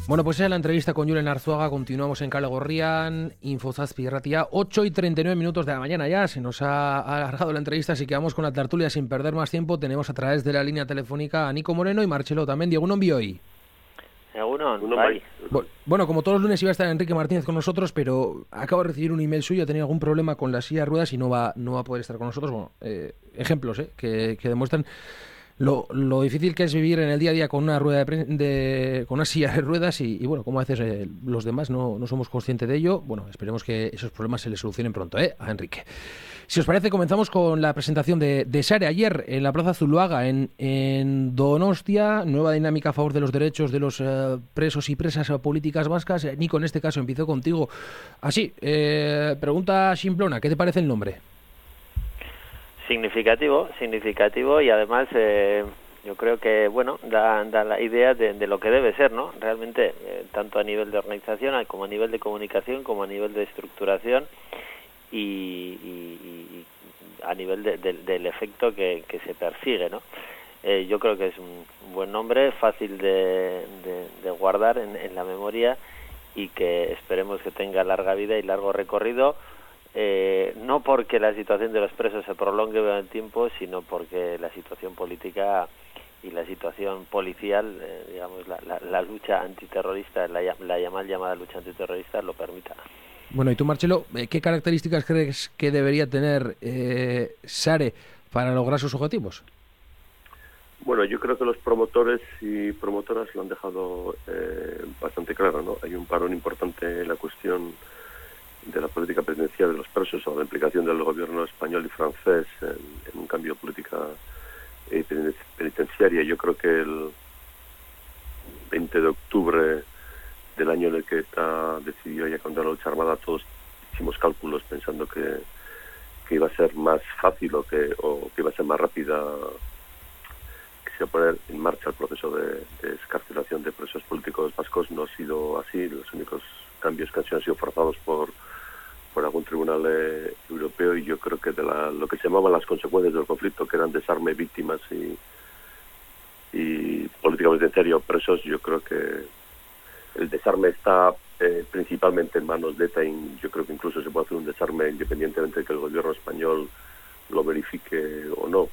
Bueno, pues esa es la entrevista con Julen Arzuaga. Continuamos en Kale Gorrian, Infozazpi Ratia, 8:39 de la mañana ya. Se nos ha alargado la entrevista, así que vamos con la tertulia sin perder más tiempo. Tenemos a través de la línea telefónica a Nico Moreno y Marcelo también. Diego, un envío hoy. Bai. Bueno, como todos los lunes iba a estar Enrique Martínez con nosotros, pero acabo de recibir un email suyo, ha tenido algún problema con la silla de ruedas y no va a poder estar con nosotros. Bueno, ejemplos que demuestran lo difícil que es vivir en el día a día con una rueda con una silla de ruedas y bueno, como a veces los demás no somos conscientes de ello. Bueno, esperemos que esos problemas se le solucionen pronto, a Enrique. Si os parece, comenzamos con la presentación de Sare ayer en la Plaza Zuloaga, en Donostia. Nueva dinámica a favor de los derechos de los presos y presas políticas vascas. Nico, en este caso empiezo contigo. Así, pregunta simplona, ¿qué te parece el nombre? Significativo y además yo creo que, bueno, da la idea de lo que debe ser, ¿no? Realmente, tanto a nivel de organización como a nivel de comunicación, como a nivel de estructuración y a nivel del efecto que se persigue, ¿no? Yo creo que es un buen nombre, fácil de guardar en la memoria y que esperemos que tenga larga vida y largo recorrido, no porque la situación de los presos se prolongue en el tiempo, sino porque la situación política y la situación policial, digamos, la lucha antiterrorista, la mal llamada lucha antiterrorista lo permita. Bueno, y tú, Marcelo, ¿qué características crees que debería tener Sare para lograr sus objetivos? Bueno, yo creo que los promotores y promotoras lo han dejado bastante claro, ¿no? Hay un parón importante en la cuestión de la política penitenciaria de los presos o la implicación del gobierno español y francés en un cambio de política penitenciaria. Yo creo que el 20 de octubre del año en el que ETA decidió ya contra la lucha armada, todos hicimos cálculos pensando que iba a ser más fácil o que iba a ser más rápida, que se iba a poner en marcha el proceso de excarcelación de presos políticos vascos. No ha sido así. Los únicos cambios que han sido forzados por algún tribunal europeo, y yo creo que de lo que se llamaban las consecuencias del conflicto, que eran desarme, víctimas y política penitenciaria o presos, yo creo que el desarme está principalmente en manos de ETA, y yo creo que incluso se puede hacer un desarme independientemente de que el gobierno español lo verifique o no.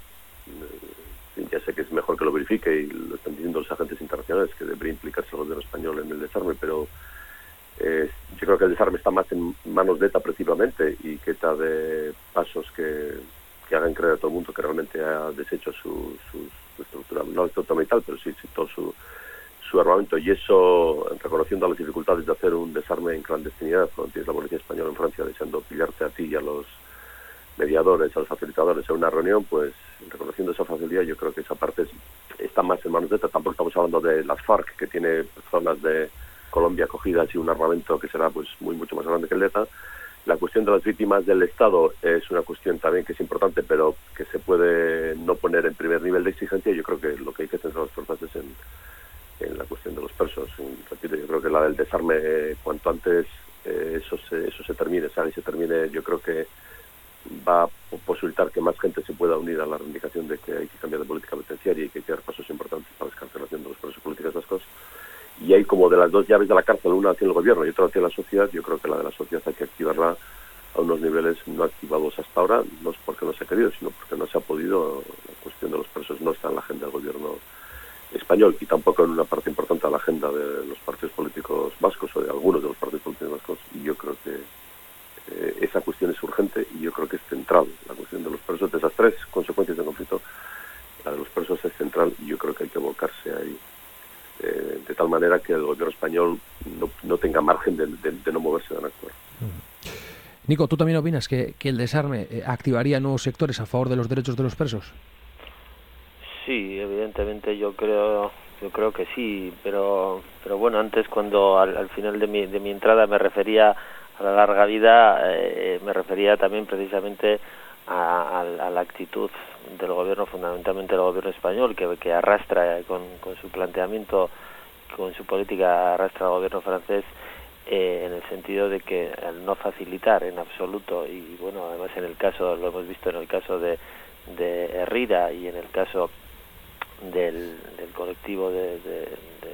Ya sé que es mejor que lo verifique, y lo están diciendo los agentes internacionales, que debería implicarse el gobierno español en el desarme, pero yo creo que el desarme está más en manos de ETA principalmente, y que ETA de pasos que hagan creer a todo el mundo que realmente ha deshecho su estructura, no estructura militar, pero sí todo su armamento, y eso reconociendo las dificultades de hacer un desarme en clandestinidad, cuando tienes la policía española en Francia deseando pillarte a ti y a los mediadores, a los facilitadores en una reunión, pues reconociendo esa facilidad, yo creo que esa parte está más en manos de ETA. Tampoco estamos hablando de las FARC, que tiene zonas de Colombia cogidas y un armamento que será pues mucho más grande que el de ETA. La cuestión de las víctimas del Estado es una cuestión también que es importante, pero que se puede no poner en primer nivel de exigencia. Yo creo que lo que hay que centrar las fuerzas es en la cuestión de los presos. Repito, yo creo que la del desarme, cuanto antes eso se termine, ¿sabes? Se termine, yo creo que va a posibilitar que más gente se pueda unir a la reivindicación de que hay que cambiar de política penitenciaria y que hay que dar pasos importantes para la excarcelación de los presos políticos vascos. Y hay como de las dos llaves de la cárcel, una hacia el gobierno y otra hacia la sociedad. Yo creo que la de la sociedad hay que activarla a unos niveles no activados hasta ahora, no es porque no se ha querido, sino porque no se ha podido. La cuestión de los presos no está en la agenda del gobierno español, y tampoco en una parte importante de la agenda de los partidos políticos vascos o de algunos de los partidos políticos vascos. Y yo creo que esa cuestión es urgente, y yo creo que es central. La cuestión de los presos, de esas tres consecuencias del conflicto, la de los presos es central, y yo creo que hay que volcarse ahí, de tal manera que el gobierno español no tenga margen de no moverse, de no actuar. Nico, ¿tú también opinas que el desarme activaría nuevos sectores a favor de los derechos de los presos? Sí, evidentemente yo creo que sí, pero bueno, antes, cuando al final de mi entrada me refería a la larga vida, me refería también precisamente a la actitud del gobierno, fundamentalmente del gobierno español, que arrastra con su planteamiento, con su política, arrastra al gobierno francés, en el sentido de que al no facilitar en absoluto, y bueno, además en el caso, lo hemos visto en el caso de Herrira y en el caso del colectivo de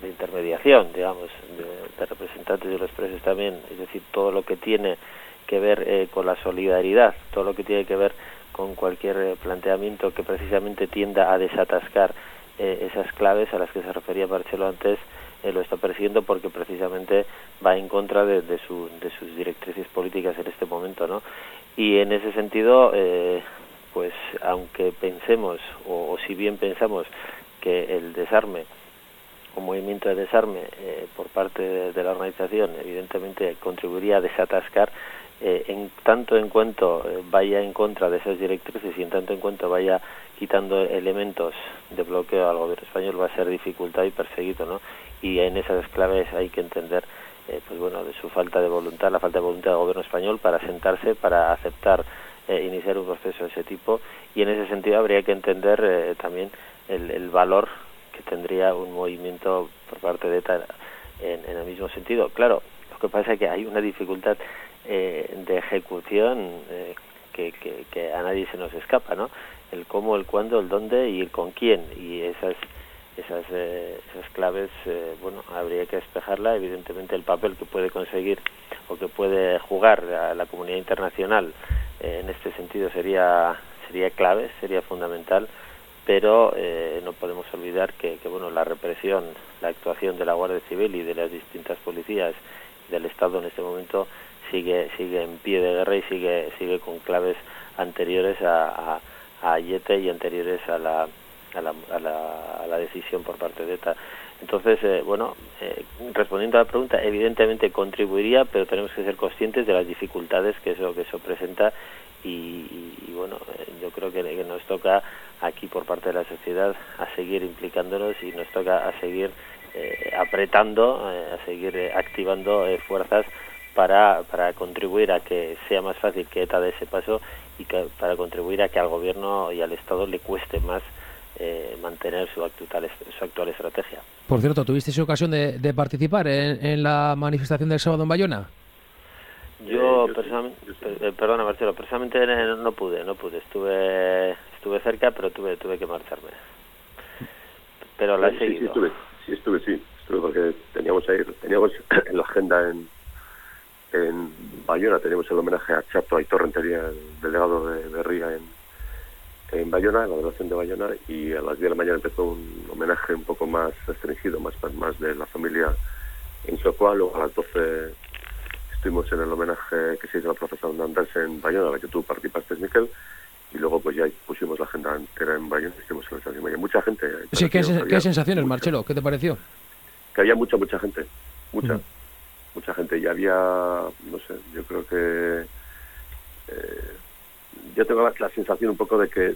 intermediación, digamos, de representantes de los presos también, es decir, todo lo que tiene que ver con la solidaridad, todo lo que tiene que ver con cualquier planteamiento que precisamente tienda a desatascar esas claves a las que se refería Marcelo antes, lo está persiguiendo porque precisamente va en contra de sus directrices políticas en este momento, ¿no? Y en ese sentido, pues aunque pensemos, o si bien pensamos que el desarme, un movimiento de desarme por parte de la organización, evidentemente contribuiría a desatascar, en tanto en cuanto vaya en contra de esas directrices y en tanto en cuanto vaya quitando elementos de bloqueo al gobierno español, va a ser dificultado y perseguido, ¿no? Y en esas claves hay que entender, pues bueno, de su falta de voluntad, la falta de voluntad del gobierno español para sentarse, para aceptar iniciar un proceso de ese tipo, y en ese sentido habría que entender también el valor que tendría un movimiento por parte de ETA en el mismo sentido. Claro, lo que pasa es que hay una dificultad de ejecución que a nadie se nos escapa, ¿no? El cómo, el cuándo, el dónde y el con quién, y esas claves, bueno, habría que despejarla. Evidentemente el papel que puede conseguir o que puede jugar a la comunidad internacional en este sentido sería clave, sería fundamental, pero no podemos olvidar que bueno, la represión, la actuación de la Guardia Civil y de las distintas policías del Estado en este momento sigue en pie de guerra y sigue con claves anteriores a Ayete y anteriores a la decisión por parte de ETA. Entonces, bueno, respondiendo a la pregunta, evidentemente contribuiría, pero tenemos que ser conscientes de las dificultades que eso presenta y bueno, yo creo que nos toca aquí por parte de la sociedad a seguir implicándonos y nos toca a seguir apretando, a seguir activando fuerzas para contribuir a que sea más fácil que ETA dé ese paso y para contribuir a que al gobierno y al Estado le cueste más mantener su actual estrategia. Por cierto, ¿tuvisteis ocasión de participar en la manifestación del sábado en Bayona? Yo personalmente, perdona Marcelo, personalmente no pude, estuve cerca, pero tuve que marcharme. Pero la he seguido. Sí estuve porque teníamos en la agenda en Bayona, teníamos el homenaje a Chato Aitor Rentería, el delegado de Berría en Bayona, en la delegación de Bayona, y a las 10 de la mañana empezó un homenaje un poco más restringido, más de la familia en Socoa. Luego a las 12 estuvimos en el homenaje que se hizo a la profesora Andrés en Bayona, a la que tú participaste, Miquel, y luego pues ya pusimos la agenda entera en Bayona, estuvimos en la estación de Bayona. Mucha gente. Sí, ¿qué sensaciones, Marcelo? ¿Qué te pareció? Que había mucha gente, mucha gente, y había, no sé, yo creo que yo tengo la sensación un poco de que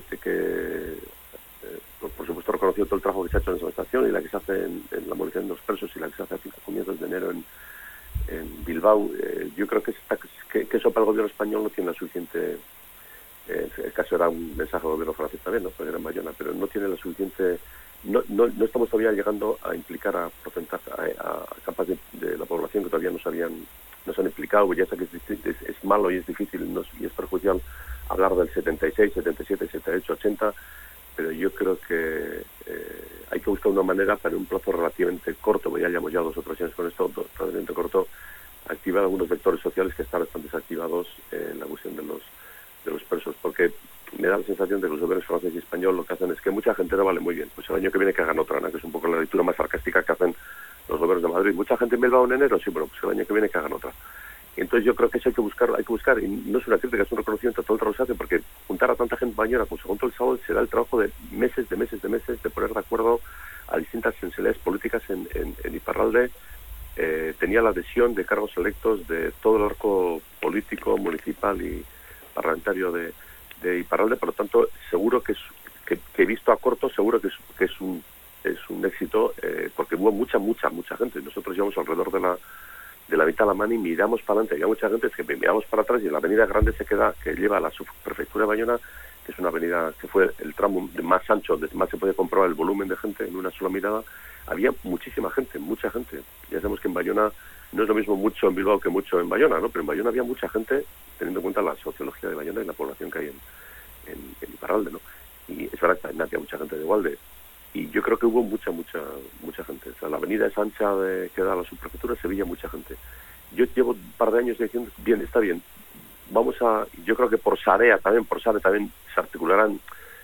por supuesto reconocido todo el trabajo que se ha hecho en esa estación y la que se hace en la movilización de los presos y la que se hace a comienzos de enero en Bilbao. Yo creo que eso para el gobierno español no tiene la suficiente, el caso era un mensaje al gobierno francés también, ¿no? Porque era en Bayona, pero no tiene la suficiente, no estamos todavía llegando a implicar a porcentaje, a capas de la población que todavía no se han implicado. Ya sé que es malo y es difícil y es perjudicial hablar del 76, 77, 78, 80, pero yo creo que hay que buscar una manera para un plazo relativamente corto, porque ya llevamos 2 o 3 años con esto, relativamente corto, activar algunos vectores sociales que están bastante desactivados en la cuestión de los presos, porque me da la sensación de que los gobiernos francés y español lo que hacen es que mucha gente no vale muy bien, pues el año que viene que hagan otra, ¿no? Que es un poco la lectura más sarcástica que hacen los gobiernos de Madrid. Mucha gente en Bilbao en enero, sí, bueno, pues el año que viene que hagan otra. Y entonces yo creo que eso hay que buscar, y no es una crítica, es un reconocimiento a todo el trabajo que se hace, porque juntar a tanta gente en Bayona, como se juntó el sábado, será el trabajo de meses, de poner de acuerdo a distintas sensibilidades políticas en Iparralde. Tenía la adhesión de cargos electos de todo el arco político, municipal y parlamentario de Iparralde, por lo tanto, seguro que visto a corto, seguro que es un éxito, porque hubo mucha gente. Nosotros llevamos alrededor de la mitad de la mano y miramos para adelante. Había mucha gente, es que miramos para atrás y en la avenida grande que lleva a la subprefectura de Bayona, que es una avenida que fue el tramo más ancho, donde más se puede comprobar el volumen de gente en una sola mirada. Había muchísima gente, mucha gente. Ya sabemos que en Bayona no es lo mismo mucho en Bilbao que mucho en Bayona, ¿no? Pero en Bayona había mucha gente, teniendo en cuenta la sociología de Bayona y la población que hay en Iparralde, ¿no? Y es verdad que también había mucha gente de Gualde. y yo creo que hubo mucha gente. O sea, la avenida es ancha que da a la subprefectura de Sevilla, mucha gente. Yo llevo un par de años diciendo, bien, está bien, yo creo que por SARE también se articularán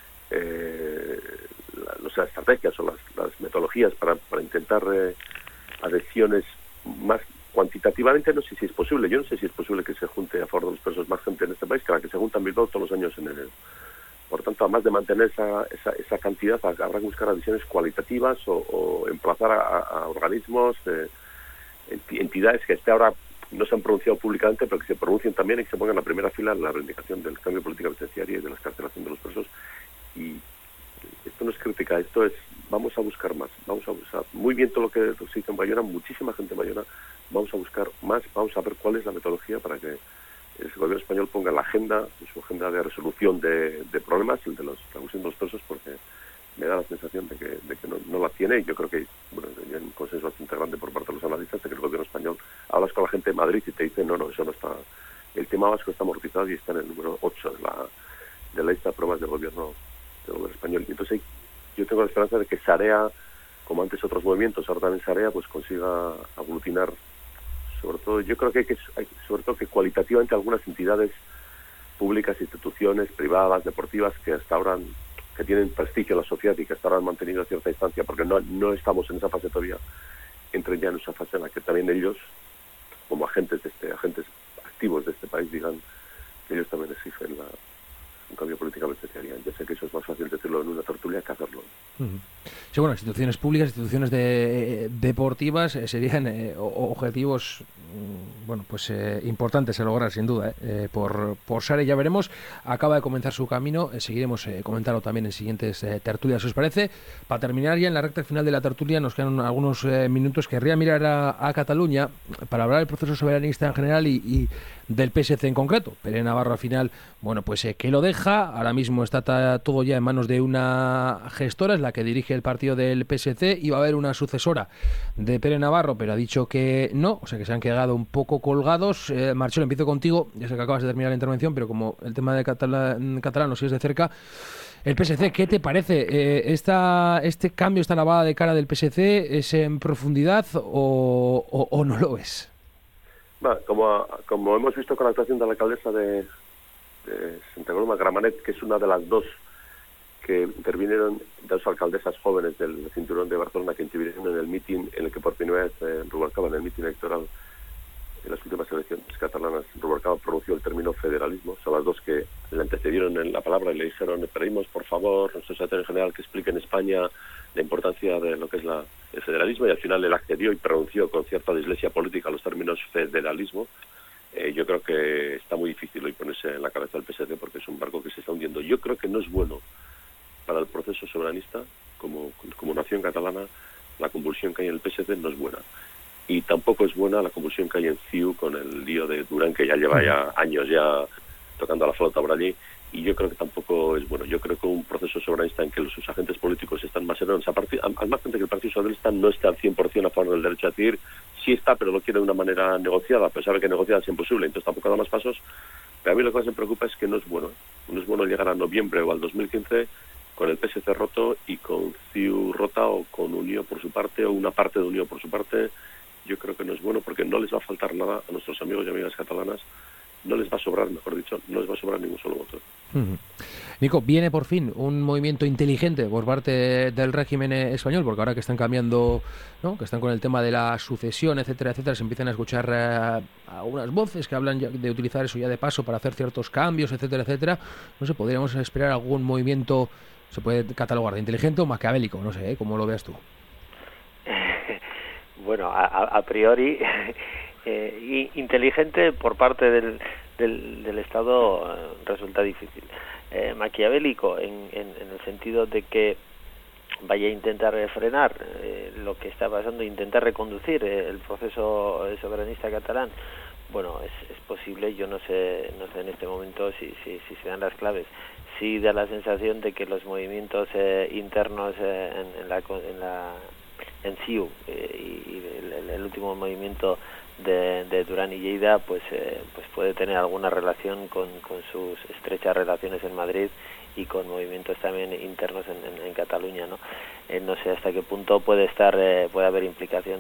las estrategias o las metodologías para intentar adhesiones más cuantitativamente. No sé si es posible, yo no sé si es posible que se junte a favor de los presos más gente en este país que la que se junta en Bilbao todos los años en enero. Por tanto, además de mantener esa cantidad, habrá que buscar adhesiones cualitativas o emplazar a organismos, entidades que hasta ahora no se han pronunciado públicamente, pero que se pronuncien también y que se pongan en la primera fila en la reivindicación del cambio de política penitenciaria y de la excarcelación de los presos. Y esto no es crítica, esto es, vamos a buscar más, vamos a buscar muy bien todo lo que se hizo en Bayona, muchísima gente en Bayona, vamos a buscar más, vamos a ver cuál es la metodología para que el gobierno español ponga en su agenda de resolución de problemas, el de la cuestión de los presos, porque me da la sensación de que no la tiene, y yo creo que hay un consenso bastante grande por parte de los analistas de que el gobierno español, hablas con la gente de Madrid y te dicen no, eso no está, el tema vasco está amortizado y está en el número 8 de la lista de pruebas del gobierno español. Y entonces yo tengo la esperanza de que SAREA, como antes otros movimientos, ahora también SAREA, pues consiga aglutinar, sobre todo, yo creo que sobre todo que cualitativamente algunas entidades públicas, instituciones privadas, deportivas, que hasta ahora que tienen prestigio en la sociedad y que hasta ahora han mantenido cierta distancia, porque no estamos en esa fase todavía, entren ya en esa fase en la que también ellos, como agentes activos de este país, digan que ellos también exigen un cambio político penitenciario. Yo sé que eso es más fácil decirlo en una tertulia que hacerlo. Sí, bueno, instituciones públicas, instituciones deportivas serían objetivos importantes a lograr, sin duda. Por SARE ya veremos. Acaba de comenzar su camino. Seguiremos comentarlo también en siguientes tertulias, ¿os parece? Para terminar ya en la recta final de la tertulia, nos quedan algunos minutos. Querría mirar a Cataluña para hablar del proceso soberanista en general y del PSC en concreto. Pere Navarro al final, que lo deja. Ahora mismo está todo ya en manos de una gestora, es la que dirige el partido del PSC. Iba a haber una sucesora de Pere Navarro, pero ha dicho que no, o sea que se han quedado un poco colgados. Marcelo, empiezo contigo. Ya sé que acabas de terminar la intervención, pero como el tema de catalán lo sigues de cerca, el PSC, ¿qué te parece? ¿Este cambio, esta lavada de cara del PSC es en profundidad o no lo es? Bueno, como hemos visto con la actuación de la alcaldesa de Santa Coloma, Gramenet, que es una de las dos que intervinieron, dos alcaldesas jóvenes del cinturón de Barcelona que intervinieron en el mitin en el que por primera vez Rubalcaba, en el mitin electoral en las últimas elecciones catalanas, Rubalcaba pronunció el término federalismo. Son las dos que le antecedieron en la palabra y le dijeron: le pedimos por favor, nuestro secretario general, que explique en España la importancia de lo que es el federalismo, y al final él accedió y pronunció con cierta dislexia política los términos federalismo. Yo creo que está muy difícil hoy ponerse en la cabeza del PSD, porque es un barco que se está hundiendo. Yo creo que no es bueno para el proceso soberanista como nación catalana. La convulsión que hay en el PSD no es buena, y tampoco es buena la convulsión que hay en CiU con el lío de Durán, que ya lleva ya años ya tocando la flauta por allí, y yo creo que tampoco es bueno. Yo creo que un proceso soberanista en que sus agentes políticos están más serenos, al margen de que el Partido Socialista no está al 100% a favor del derecho a decidir, sí está, pero lo quiere de una manera negociada, a pesar de que negociada es imposible, entonces tampoco da más pasos. Pero a mí lo que más me preocupa es que no es bueno llegar a noviembre o al 2015 con el PSC roto y con CiU rota, o con Unió por su parte, o una parte de Unió por su parte. Yo creo que no es bueno, porque no les va a faltar nada a nuestros amigos y amigas catalanas. No les va a sobrar, mejor dicho, no les va a sobrar ningún solo voto. Nico, viene por fin un movimiento inteligente por parte del régimen español, porque ahora que están cambiando, ¿no?, que están con el tema de la sucesión, etcétera, etcétera, se empiezan a escuchar algunas voces que hablan de utilizar eso ya de paso para hacer ciertos cambios, etcétera, etcétera. No sé, podríamos esperar algún movimiento, se puede catalogar de inteligente o maquiavélico, no sé, ¿cómo lo veas tú? Bueno, a priori inteligente por parte del Estado resulta difícil. Maquiavélico en el sentido de que vaya a intentar frenar lo que está pasando, intentar reconducir el proceso soberanista catalán. Bueno, es posible. Yo no sé en este momento si se dan las claves. Sí da la sensación de que los movimientos internos en CiU, y el último movimiento de Duran y Lleida pues puede tener alguna relación con sus estrechas relaciones en Madrid y con movimientos también internos en Cataluña, ¿no? No sé hasta qué punto puede haber implicación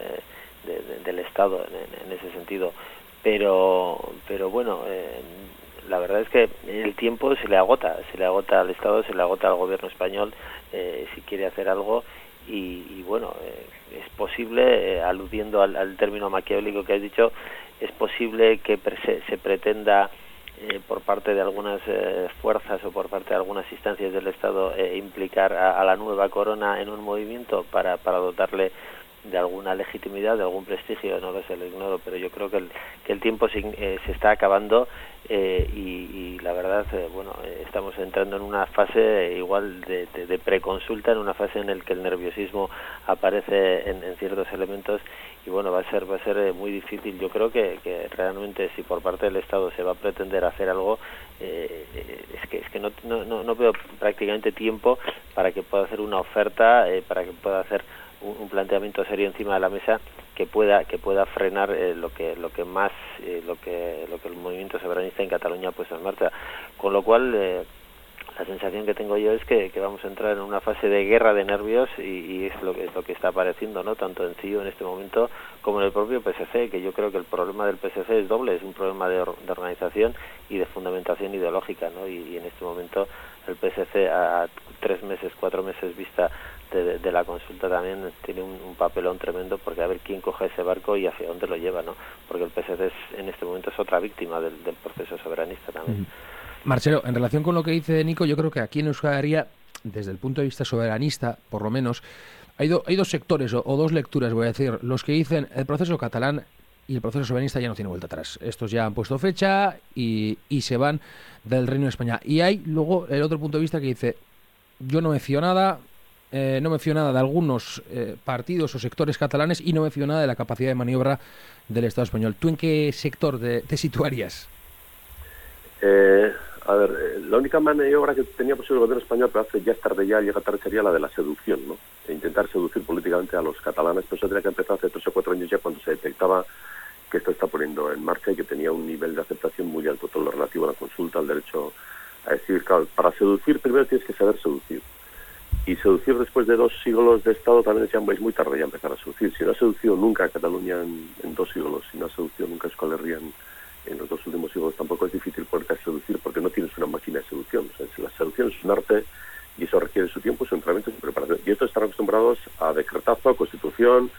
del Estado en ese sentido, pero bueno, la verdad es que el tiempo se le agota al Estado, se le agota al gobierno español si quiere hacer algo. Y bueno, es posible, aludiendo al término maquiavélico que has dicho, es posible que se pretenda por parte de algunas fuerzas o por parte de algunas instancias del Estado implicar a la nueva corona en un movimiento para dotarle de alguna legitimidad, de algún prestigio, no lo sé, lo ignoro, pero yo creo que el tiempo se está acabando y la verdad, bueno, estamos entrando en una fase igual de preconsulta, en una fase en la que el nerviosismo aparece en ciertos elementos y bueno, va a ser muy difícil. Yo creo que realmente si por parte del Estado se va a pretender hacer algo, es que no veo prácticamente tiempo para que pueda hacer una oferta, para que pueda hacer un planteamiento serio encima de la mesa que pueda frenar lo que el movimiento soberanista en Cataluña ha puesto en marcha, con lo cual la sensación que tengo yo es que vamos a entrar en una fase de guerra de nervios y es lo que está apareciendo, ¿no? Tanto en CiU en este momento como en el propio PSC, que yo creo que el problema del PSC es doble, es un problema de organización y de fundamentación ideológica, ¿no? Y en este momento el PSC a 3 meses, 4 meses vista de la consulta también tiene un papelón tremendo, porque a ver quién coge ese barco y hacia dónde lo lleva, ¿no? Porque el PSC en este momento es otra víctima del proceso soberanista también. Marcelo, en relación con lo que dice Nico, yo creo que aquí en Euskadi, desde el punto de vista soberanista, por lo menos, hay dos sectores o dos lecturas, voy a decir. Los que dicen el proceso catalán y el proceso soberanista ya no tiene vuelta atrás. Estos ya han puesto fecha y se van del Reino de España. Y hay luego el otro punto de vista que dice, yo no me fío nada, de algunos partidos o sectores catalanes y no me fío nada de la capacidad de maniobra del Estado español. ¿Tú en qué sector te situarías? A ver, la única maniobra que tenía posible el gobierno español, pero hace ya es tarde, ya llega tarde, sería la de la seducción, ¿no? E intentar seducir políticamente a los catalanes, pero eso tenía que empezar hace 3 o 4 años ya, cuando se detectaba que esto está poniendo en marcha y que tenía un nivel de aceptación muy alto, todo lo relativo a la consulta, al derecho a decidir. Claro, para seducir primero tienes que saber seducir. Y seducir después de 2 siglos de Estado también es muy tarde ya empezar a seducir. Si no ha seducido nunca a Cataluña en 2 siglos, si no ha seducido nunca a Euskal Herria en los 2 últimos siglos, tampoco es difícil poderte seducir porque no tienes una máquina de seducción. O sea, la seducción es un arte y eso requiere su tiempo, su entrenamiento y su preparación. Y estos están acostumbrados a decretazo, a constitución,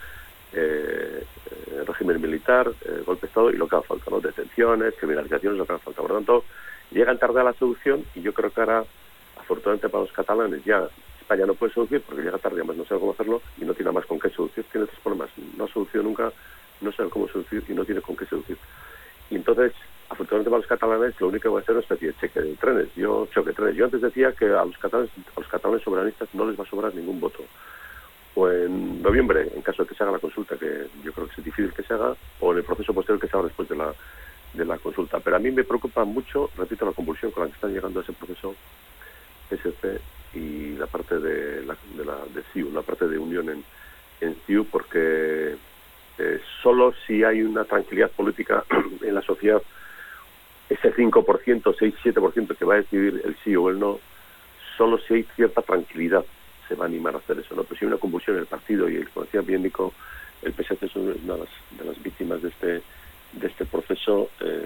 régimen militar, golpe de Estado y lo que haga falta, ¿no? Detenciones, criminalizaciones, lo que haga falta. Por lo tanto, llegan tarde a la seducción y yo creo que ahora, afortunadamente para los catalanes, ya España no puede seducir porque llega tarde, además no sabe cómo hacerlo y no tiene más con qué seducir. Tiene 3 problemas: no ha seducido nunca, no sabe cómo seducir y no tiene con qué seducir. Y entonces, afortunadamente para los catalanes, lo único que va a hacer es una especie de choque de trenes. Yo antes decía que a los catalanes soberanistas no les va a sobrar ningún voto. O en noviembre, en caso de que se haga la consulta, que yo creo que es difícil que se haga, o en el proceso posterior que se haga después de la consulta. Pero a mí me preocupa mucho, repito, la convulsión con la que están llegando a ese proceso PSC y la parte de CiU, la parte de unión en CiU, porque solo si hay una tranquilidad política en la sociedad, ese 5%, 6-7% que va a decidir el sí o el no, solo si hay cierta tranquilidad se va a animar a hacer eso, ¿no? Pues si hay una convulsión en el partido, y como decía bien Nico, el PSC es una de las víctimas de este proceso.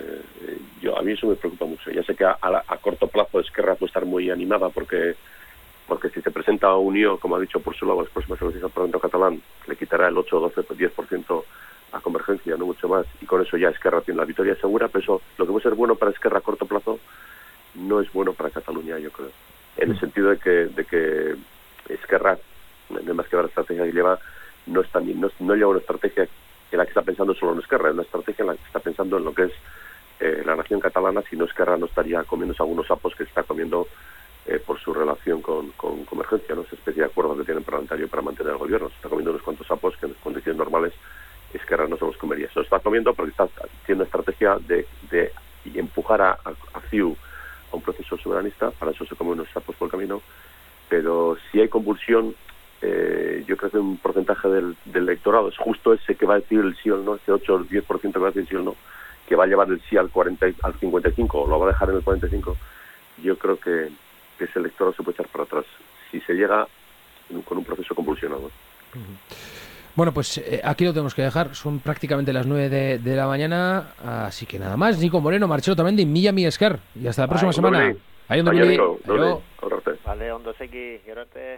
A mí eso me preocupa mucho. Ya sé que a corto plazo Esquerra puede estar muy animada porque si se presenta a Unió, como ha dicho por su lado, las próximas elecciones al Parlamento catalán, le quitará el 8, 12, 10% a Convergencia, no mucho más, y con eso ya Esquerra tiene la victoria segura, pero eso, lo que puede ser bueno para Esquerra a corto plazo, no es bueno para Cataluña, yo creo. En el sentido de que Esquerra, además que la estrategia que lleva, no lleva una estrategia en la que está pensando solo en Esquerra, es una estrategia en la que está pensando en lo que es la nación catalana. Si no, Esquerra no estaría comiéndose algunos sapos que se está comiendo por su relación con Convergencia, ¿no? Esa especie de acuerdo que tiene el parlamentario para mantener el gobierno. Se está comiendo unos cuantos sapos que en condiciones normales Esquerra no se los comería. Se lo está comiendo porque está haciendo una estrategia de empujar a CiU a un proceso soberanista. Para eso se come unos sapos por el camino. Pero si hay convulsión, yo creo que un porcentaje del electorado es justo ese que va a decir el sí o el no, ese 8 o el 10% que va a decir sí o el no, que va a llevar el sí al 55 o lo va a dejar en el 45, yo creo que ese electorado se puede echar para atrás si se llega con un proceso convulsionado. Bueno, pues aquí lo tenemos que dejar. Son prácticamente las 9 de la mañana, así que nada más. Nico Moreno, Marcelo Otamendi, Milla Esquer. Y hasta la próxima semana. Vale, ondo segi, gerarte.